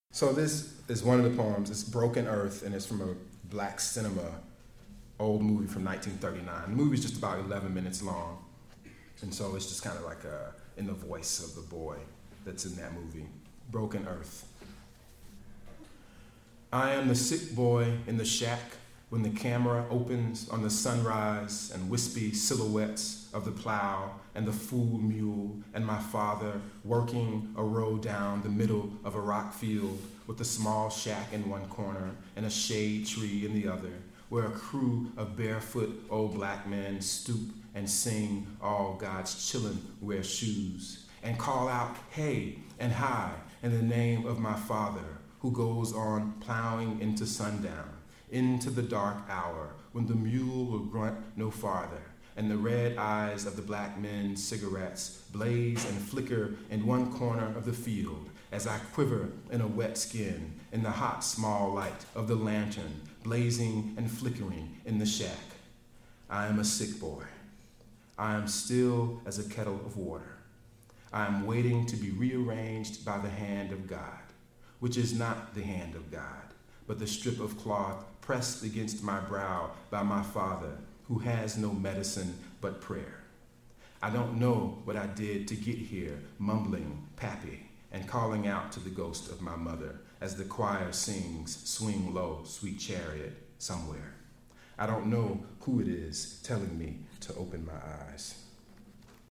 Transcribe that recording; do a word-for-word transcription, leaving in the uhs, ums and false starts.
So this is one of the poems. It's Broken Earth, and it's from a black cinema old movie from nineteen thirty-nine. The movie's just about eleven minutes long, and so it's just kind of like a, in the voice of the boy that's in that movie. Broken Earth. I am the sick boy in the shack when the camera opens on the sunrise and wispy silhouettes of the plow and the fool mule and my father working a row down the middle of a rock field with a small shack in one corner and a shade tree in the other, where a crew of barefoot old black men stoop and sing All God's Chillin' Wear Shoes and call out hey and hi in the name of my father, who goes on plowing into sundown, into the dark hour when the mule will grunt no farther, and the red eyes of the black men's cigarettes blaze and flicker in one corner of the field as I quiver in a wet skin in the hot small light of the lantern blazing and flickering in the shack. I am a sick boy. I am still as a kettle of water. I am waiting to be rearranged by the hand of God, which is not the hand of God, but the strip of cloth pressed against my brow by my father, who has no medicine but prayer. I don't know what I did to get here, mumbling pappy and calling out to the ghost of my mother as the choir sings Swing Low, Sweet Chariot somewhere. I don't know who it is telling me to open my eyes.